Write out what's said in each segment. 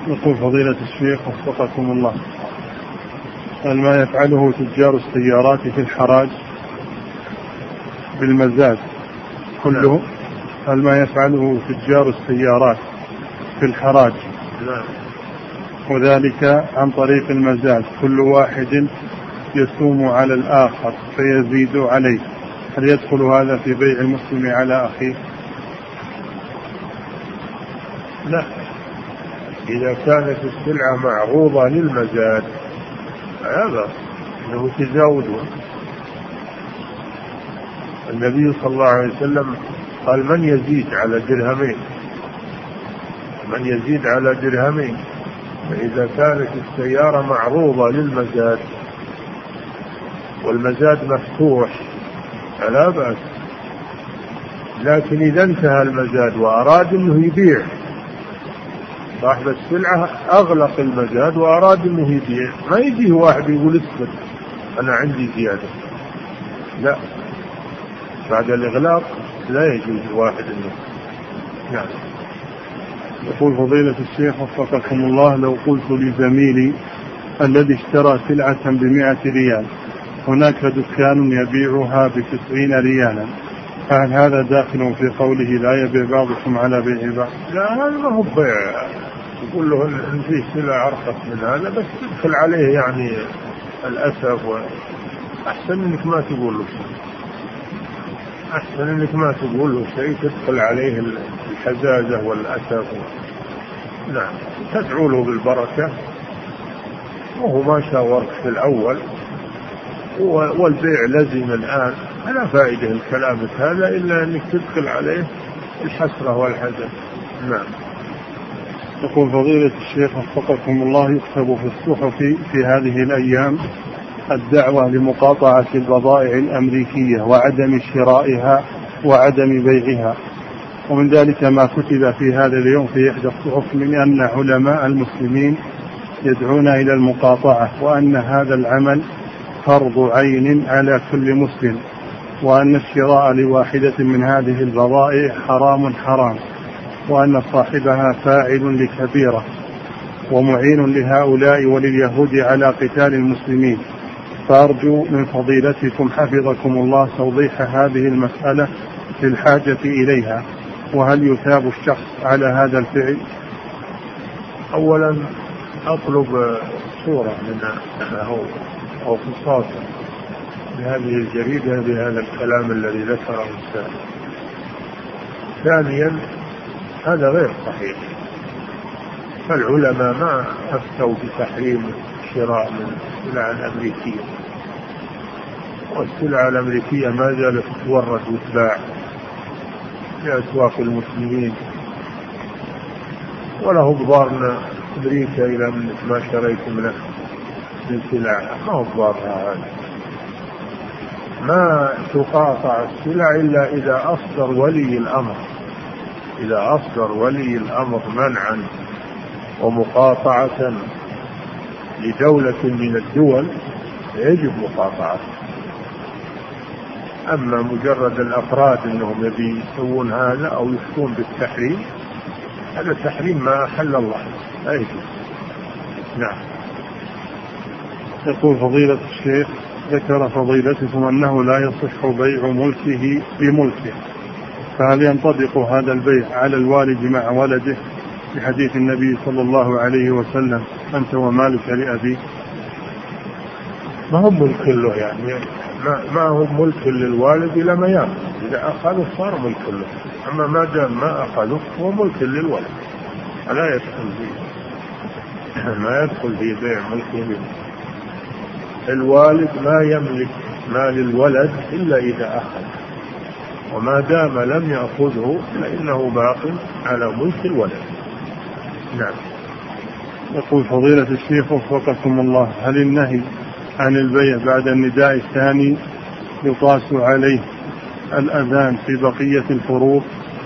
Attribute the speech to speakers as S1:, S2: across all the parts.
S1: يقول فضيلة الشيخ وفقكم الله، هل ما يفعله تجار السيارات في الحراج بالمزاد كله؟ هل ما يفعله تجار السيارات في الحراج وذلك عن طريق المزاد، كل واحد يسوم على الآخر فيزيد عليه، هل يدخل هذا في بيع المسلم على أخيه؟
S2: لا، إذا كانت السلعة معروضة للمزاد هذا أنه تزاوده. النبي صلى الله عليه وسلم قال من يزيد على درهمين، من يزيد على درهمين. فإذا كانت السيارة معروضة للمزاد والمزاد مفتوح فلا بأس، لكن إذا انتهى المزاد وأراد أنه يبيع، صاحب السلعة أغلق المزاد وأراد أنه يبيع، ما يجيه واحد يقول اسكت أنا عندي زيادة، لا، بعد الإغلاق لا يجوز واحد أنه.
S1: نعم. يقول فضيلة الشيخ وفقكم الله، لو قلت لزميلي الذي اشترى سلعة ب100 ريال هناك دكان يبيعها ب90 ريالا، فهل هذا داخل في قوله لا يبيع بعضكم على بيع بعض؟
S2: لا، هذا ما هو بيع، يقول له إن في سلعة أرخص من هذا، بس تدخل عليه يعني الأسف، أحسن إنك ما تقول له شيء، أحسن إنك ما تقول له شيء، تدخل عليه الحزازة والأسف. نعم، تدعو له بالبركة، وهو ما شاورك في الأول، والبيع لازم الآن، لا فائدة الكلام هذا إلا أنك تدخل عليه الحسرة والحزن. نعم.
S1: يقول فضيلة الشيخ وفقكم الله، يكتب في الصحف في هذه الأيام الدعوة لمقاطعة البضائع الأمريكية وعدم شرائها وعدم بيعها، ومن ذلك ما كتب في هذا اليوم في إحدى الصحف من أن علماء المسلمين يدعون إلى المقاطعة، وأن هذا العمل فرض عين على كل مسلم، وأن الشراء لواحدة من هذه البضائع حرام، وأن صاحبها فاعل لكبيرة ومعين لهؤلاء ولليهود على قتال المسلمين، فأرجو من فضيلتكم حفظكم الله توضيح هذه المسألة للحاجة إليها، وهل يثاب الشخص على هذا الفعل؟
S2: أولا أطلب صورة من أو قصاص لهذه الجريدة بهذا الكلام الذي ذكره السائل. ثانيا هذا غير صحيح، فالعلماء ما أفتوا بتحريم شراء من السلع الأمريكية، والسلع الأمريكية ما زالت تورد وتباع في أسواق المسلمين، وله ضارنا أمريكا إلى ما شريت منه من سلع، ما هو ضارها هذا. ما تقاطع السلع إلا إذا أصدر ولي الأمر، إذا أصدر ولي الأمر منعا ومقاطعة لدولة من الدول يجب مقاطعة. أما مجرد الأفراد أنهم يبي يسوون هذا أو يفتون بالتحريم، هذا تحريم ما أحل الله، لا يجوز. نعم.
S1: يقول فضيلة الشيخ، ذكر فضيلتكم أنه لا يصح بيع ملكه بملكه، فهل ينطبق هذا البيع على الوالد مع ولده بحديث النبي صلى الله عليه وسلم أنت ومالك لأبيك؟
S2: ما هو ملك له، يعني ما هو ملك للوالد إلى ما يأخذ، إذا أخذه صار ملك له، أما ما دام ما أخذه هو ملك للولد، لا يدخل فيه، ما يدخل في بيع ملكه. الوالد ما يملك مال الولد إلا إذا أخذ، وما دام لم يأخذه فإنه باق على ملك الولد. نعم.
S1: يقول فضيلة الشيخ وفقكم الله، هل النهي عن البيع بعد النداء الثاني يقاس عليه الأذان في بقية الفروض؟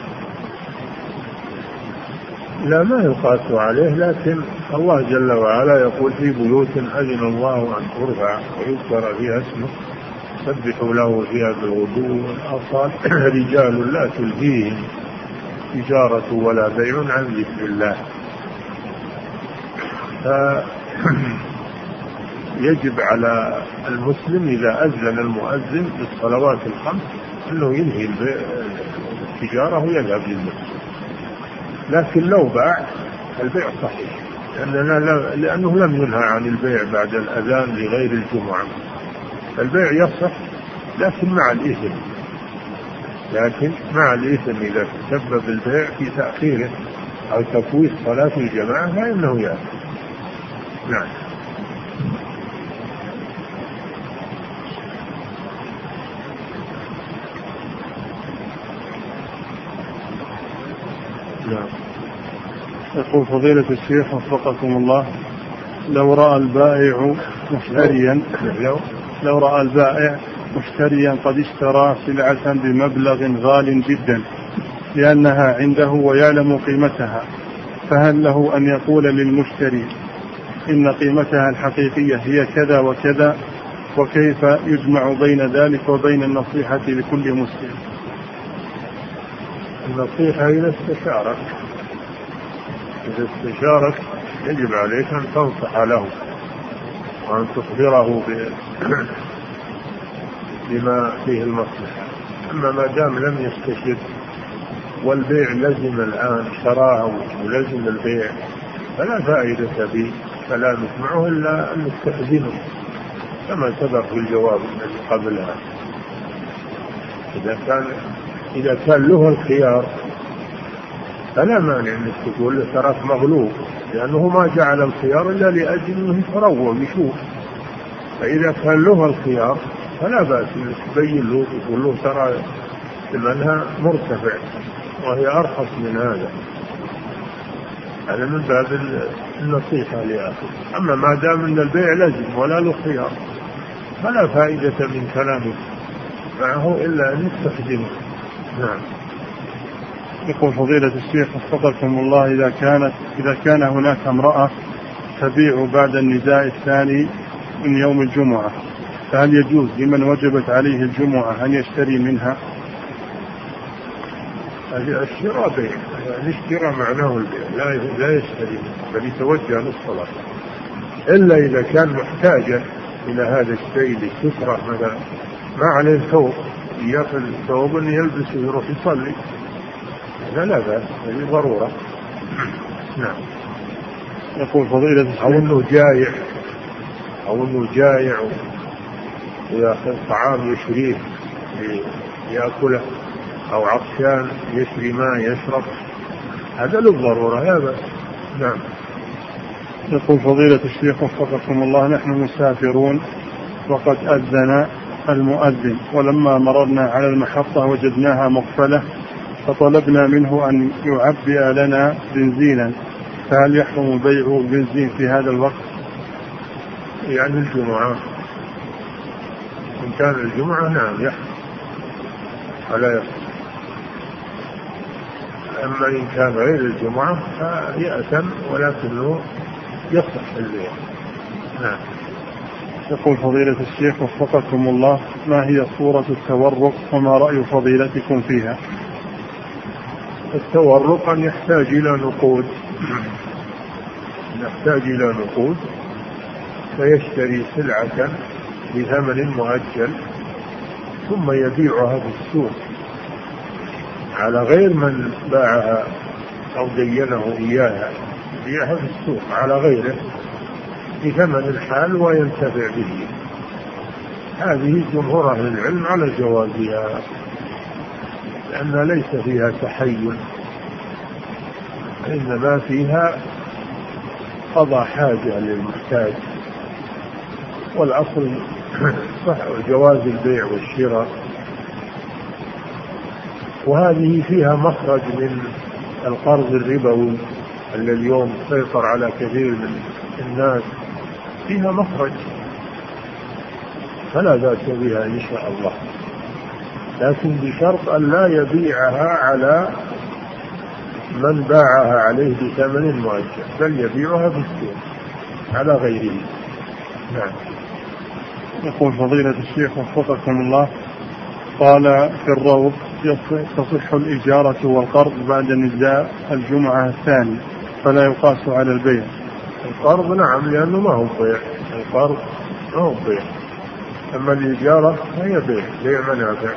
S2: لا، ما يقاس عليه، لكن الله جل وعلا يقول في بيوت أذن الله أن ترفع ويذكر فيها اسمه سبحوا له فيها بالغدو والآصال رجال لا تلهيهم تجارة ولا بيع عن ذكر الله. يجب على المسلم إذا أذن المؤذن للصلوات الخمس أنه ينهي التجارة ويذهب للمسجد. لكن لو باع البيع صحيح، لأنه لم ينهى عن البيع بعد الأذان لغير الجمعة. البيع يصح لكن مع الإثم إذا تسبب البيع في تأخيره أو تفويت صلاة الجماعة فإنه يأثم. نعم.
S1: يقول فضيلة الشيخ وفقكم الله، لو رأى البائع مشتريا قد اشترى سلعة بمبلغ غال جدا لأنها عنده ويعلم قيمتها، فهل له أن يقول للمشتري إن قيمتها الحقيقية هي كذا وكذا؟ وكيف يجمع بين ذلك وبين النصيحة لكل مسلم؟
S2: النصيحة إذا استشارك يجب عليك أن تنصح له وأن تخبره بما فيه المصلحة. أما ما دام لم يستشر والبيع لزم الآن، شراه ولزم البيع، فلا فائدة في كلامك معه إلا أن تستحزنه كما سبق في الجواب الذي قبلها. إذا كان له الخيار فلا مانع أنك تقول له تراك مغلوب، لأنه ما جعل الخيار إلا لأجل أنه يتروى ويشوف. فإذا كان له الخيار فلا بأس أنك تبين له وتقول له ترى ثمنها مرتفع وهي أرخص من هذا من باب النصيحة لأخيه. أما ما دام أن البيع لازم ولا له خيار فلا فائدة من كلامك معه إلا أن يستخدمه. نعم.
S1: يقول فضيلة الشيخ وفقكم الله، إذا كان هناك امرأة تبيع بعد النداء الثاني من يوم الجمعة، فهل يجوز لمن وجبت عليه الجمعة أن يشتري منها؟
S2: الشراء بيع، الاشتراء معناه البيع، لا يشتري بل يتوجه للصلاة، إلا إذا كان محتاجا إلى هذا الشيء للسترة مثلا، ما عليه ثوب يأخذ ثوب يلبسه يروح يصلي، لا بأس، هذه ضرورة. نعم.
S1: يقول فضيلة الشيخ
S2: أو أنه جائع ويأخذ طعام يشريه يأكله، أو عطشان يشري ماء يشرب، هذا للضرورة لا بأس. نعم.
S1: يقول فضيلة الشيخ وفقكم الله، نحن مسافرون وقد أذن المؤذن، ولما مررنا على المحطة وجدناها مقفلة فطلبنا منه أن يعبئ لنا بنزينا، فهل يحرم بيع البنزين في هذا الوقت؟
S2: يعني الجمعة، إن كان الجمعة نعم يحرم ولا يحرم. أما إن كان غير الجمعة فيأثم ولكنه يصح البيع. نعم.
S1: يقول فضيلة الشيخ وفقكم الله، ما هي صورة التورق وما رأي فضيلتكم فيها؟
S2: التورق أن يحتاج إلى نقود فيشتري سلعة بثمن مؤجل ثم يبيعها في السوق على غير من باعها أو دينه إياها، يبيعها في السوق على غيره بثمن الحال وينتفع به. هذه جمهور أهل العلم على جوازها، لأن ليس فيها تحيل، إنما فيها قضاء حاجة للمحتاج، والأصل صح جواز البيع والشراء. وهذه فيها مخرج من القرض الربوي الذي اليوم سيطر على كثير من الناس، فيها مخرج فلا بأس بها إن شاء الله، لكن بشرط أن لا يبيعها على من باعها عليه بثمن مؤجل، بل يبيعها في السوق على غيره. نعم.
S1: يقول فضيلة الشيخ وفقكم الله، قال في الروض تصح الإجارة والقرض بعد نداء الجمعة الثاني فلا يقاس على البيع،
S2: القرض نعم، لأنه ما هو بيع، القرض ما هو بيع، أما الإجارة هي بيع منافع،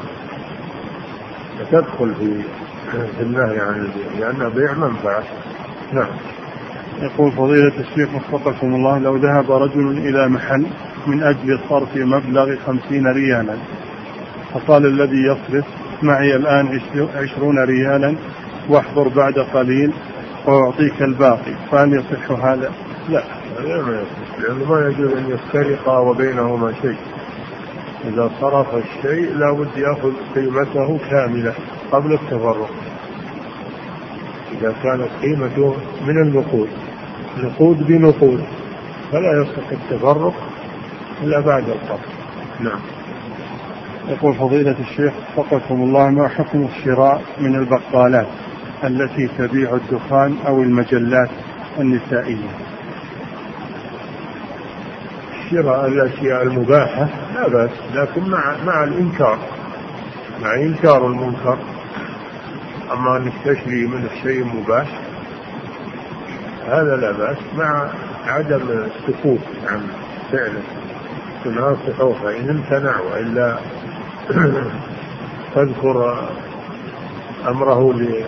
S2: تدخل في النهي عن البيع لأنها بيع منفعة. نعم.
S1: يقول فضيلة الشيخ وفقكم الله: لو ذهب رجل إلى محل من أجل صرف مبلغ 50 ريالا، فقال الذي يصرف: معي الآن 20 ريالا واحضر بعد قليل وأعطيك الباقي، فهل يصح هذا؟
S2: لا، ما يصح، لأنه ما يجوز أن يفترقا وبينهما شيء. إذا صرف الشيء لا بد يأخذ قيمته كاملة قبل التفرق. إذا كانت قيمته من النقود، نقود بنقود، فلا يصح التفرق إلا بعد القبض. نعم.
S1: يقول فضيلة الشيخ وفقكم الله: ما حكم الشراء من البقالات التي تبيع الدخان أو المجلات النسائية؟
S2: شراء الأشياء المباحة لا بأس، لكن مع الإنكار، مع إنكار المنكر. أما أنك تشري من الشيء مباح هذا لا بأس، مع عدم السكوت عن فعله، تناصحه فإن امتنع، وإلا تذكر أمره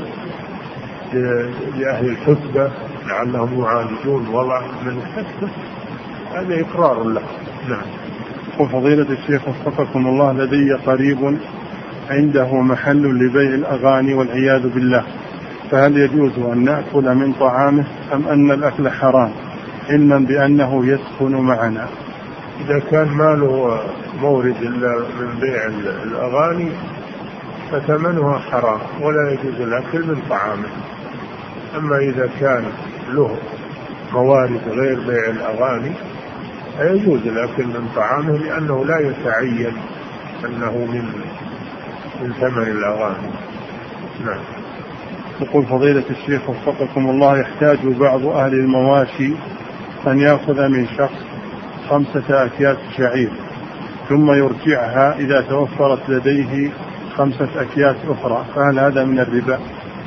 S2: لأهل الحسبة لعلهم يعالجون وضع من الحسبة، هذا إقرار له. نعم.
S1: وفضيلة الشيخ وفقكم الله: لدي قريب عنده محل لبيع الأغاني والعياذ بالله، فهل يجوز أن نأكل من طعامه أم أن الأكل حرام، علما بأنه يسكن معنا؟
S2: إذا كان ما له مورد إلا من بيع الأغاني فثمنها حرام ولا يجوز الأكل من طعامه. أما إذا كان له موارد غير بيع الأغاني فيجوز الأكل من طعامه، لأنه لا يتعين أنه من ثمن الأغاني. نعم.
S1: يقول فضيلة الشيخ وفقكم الله: يحتاج بعض أهل المواشي أن يأخذ من شخص 5 أكياس شعير ثم يرجعها إذا توفرت لديه 5 أكياس أخرى، فهل هذا من الربا؟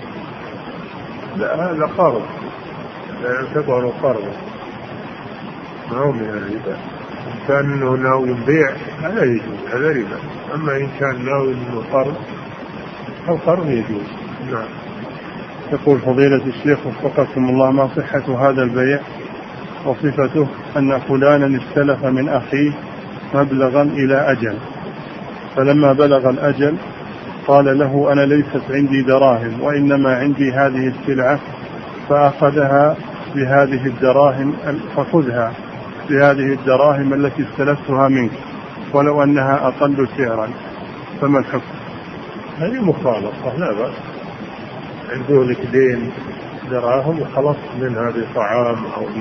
S2: لا، هذا قرض، لا يعتبر قرض، ما هو من الربا. إن كان إنه ناوي بيع هذا يجوز، هذا ربا. أما إن كان ناوي إنه قرض فالقرض يجوز. نعم.
S1: يقول فضيلة الشيخ وفقكم الله: ما صحة هذا البيع وصفته أن فلانا استلف من أخيه مبلغا إلى أجل، فلما بلغ الأجل قال له: أنا ليست عندي دراهم وإنما عندي هذه السلعة، فأخذها بهذه الدراهم، فخذها بهذه الدراهم التي استلفتها منك ولو أنها أقل سعرا، فما الحكم؟
S2: هذه مخالطة، لا بأس. عنده لك دين دراهم وخلصت منها بطعام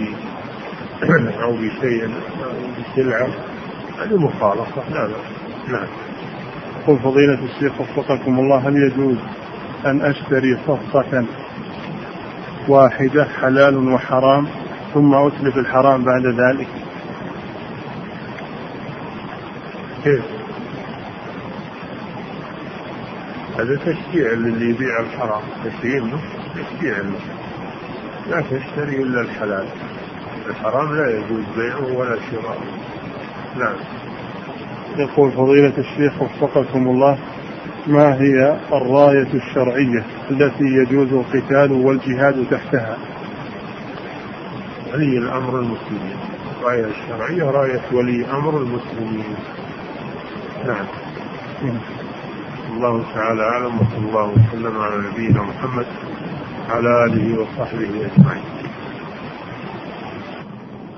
S2: أو بشيء أو بسلعة، هذه مخالطة، لا بأس. نعم.
S1: يقول فضيلة الشيخ وفقكم الله: هل يجوز أن أشتري صفقة واحدة حلال وحرام ثم أتلف الحرام بعد ذلك؟
S2: كيف؟ هذا تشجيع للي يبيع الحرام، تشجيع له، لا تشتري إلا الحلال، الحرام لا يجوز بيعه ولا شراءه. نعم.
S1: يقول فضيلة الشيخ وفقكم الله: ما هي الراية الشرعية التي يجوز القتال والجهاد تحتها؟
S2: ولي الأمر المسلمين. الراية الشرعية راية ولي أمر المسلمين. نعم. الله تعالى أعلم، وصلى الله وسلم على نبينا محمد على آله وصحبه أجمعين.